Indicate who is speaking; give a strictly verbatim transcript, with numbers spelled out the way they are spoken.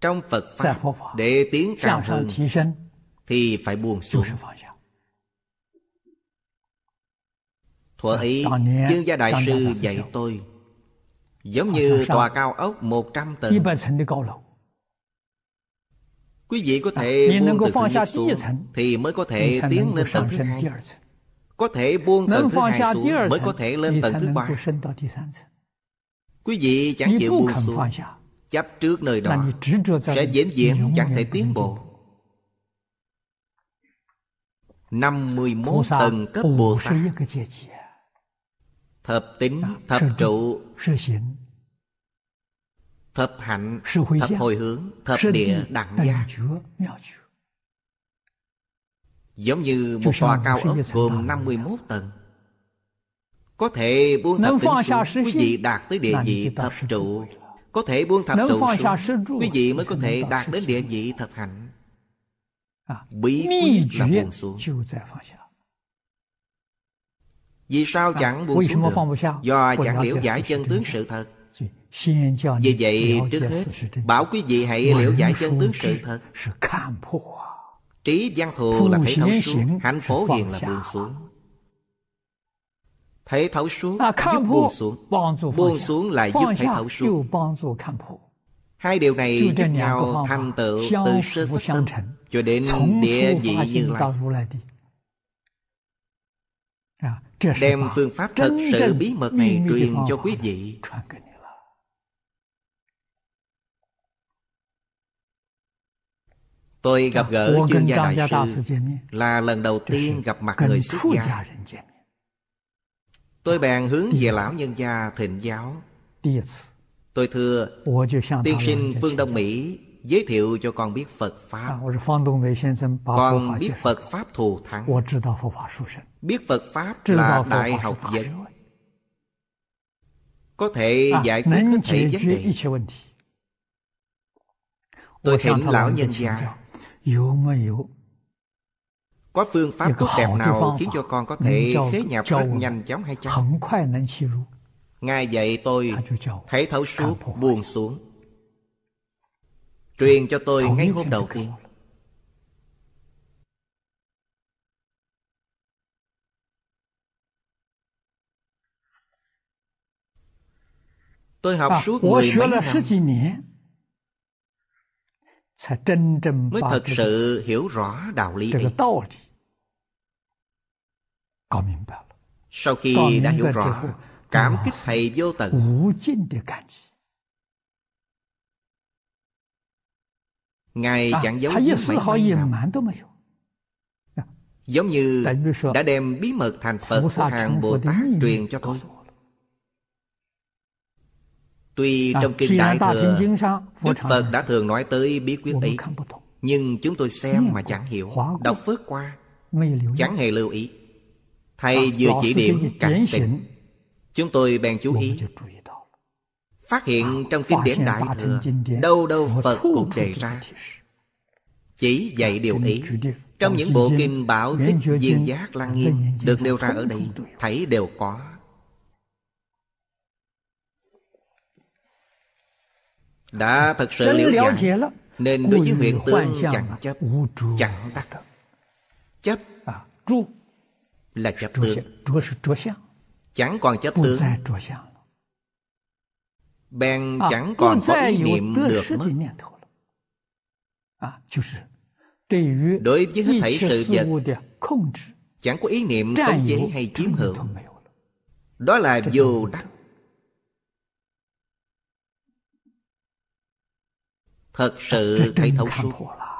Speaker 1: Trong Phật Pháp để tiến cao hơn thì phải buông xuống. Thuở ấy Chương Gia Đại Sư dạy tôi giống như tòa cao ốc một trăm tầng. Quý vị có thể buông từ thứ nhất xuống thì mới có thể tiến lên tầng thứ hai. Có thể buông tầng thứ hai xuống mới có thể lên tầng thứ ba. Quý vị chẳng chịu buông xuống, chấp trước nơi đó sẽ vĩnh viễn chẳng thể tiến bộ. Năm mươi mốt tầng cấp Bồ Tát: thập tính, thập trụ, thập hạnh, thập hồi hướng, thập địa, đẳng giác. Giống như một tòa cao ốc gồm năm mươi mốt tầng. Có thể buông thập tính xuống, quý vị đạt tới địa vị thập trụ. Có thể buông thập trụ xuống, quý vị mới có thể đạt đến địa vị thập hạnh. Bí quyết là buông xuống. Vì sao chẳng buông xuống được? Do chẳng liễu giải chân tướng sự thật. Vì vậy trước hết bảo quý vị hãy liễu giải chân tướng sự thật. Trí văn thù là thấy thấu suốt, hạnh phổ hiền là buông xuống. Thấy thấu suốt giúp buông xuống, buông xuống lại giúp thấy thấu suốt. Hai điều này giúp nhau thành tựu từ sơ phát tâm cho đến địa vị Như Lai. Đem phương pháp thật sự bí mật này truyền cho quý vị. Tôi gặp gỡ Chương Gia Đại Sư là lần đầu tiên gặp mặt người xuất gia. Tôi bèn hướng về lão nhân gia thịnh giáo. Tôi thưa: tiên sinh phương Đông Mỹ giới thiệu cho con biết Phật Pháp. Con biết Phật Pháp thù thắng, biết Phật Pháp là đại học vấn, có thể giải quyết hết thảy vấn đề. Tôi thỉnh lão nhân gia có phương pháp tốt đẹp nào khiến cho con có thể khế nhập rất nhanh chóng hay chăng? Ngài dạy tôi thấy thấu suốt, buông xuống, truyền cho tôi ngay hôm đầu tiên. Tôi học suốt mười mấy năm mới thật sự hiểu rõ đạo lý ấy. Sau khi đã hiểu rõ, cảm kích thầy vô tận. Ngài chẳng giấu giếm mấy năm, giống như đã đem bí mật thành Phật của hàng Bồ Tát truyền cho tôi. Tuy trong Kinh Đại Thừa Đức Phật đã thường nói tới bí quyết ấy, nhưng chúng tôi xem mà chẳng hiểu, đọc phớt qua, chẳng hề lưu ý. Thầy vừa chỉ điểm cảnh tỉnh, chúng tôi bèn chú ý, phát hiện trong Kinh điển Đại Thừa đâu đâu Phật cũng đề ra, chỉ dạy điều ý. Trong những bộ kinh Bảo Tích, Viên Giác, Lăng Nghiêm được nêu ra ở đây, thấy đều có. Đã thật sự liễu giải, nên đối với huyễn tương chẳng chấp, chẳng đắc. Chấp là chấp tướng, chẳng còn chấp tướng, bèn chẳng còn có ý niệm được mất. Đối với hết thảy sự vật, chẳng có ý niệm khống chế hay chiếm hữu. Đó là vô đắc. Thật sự thấy thấu suốt.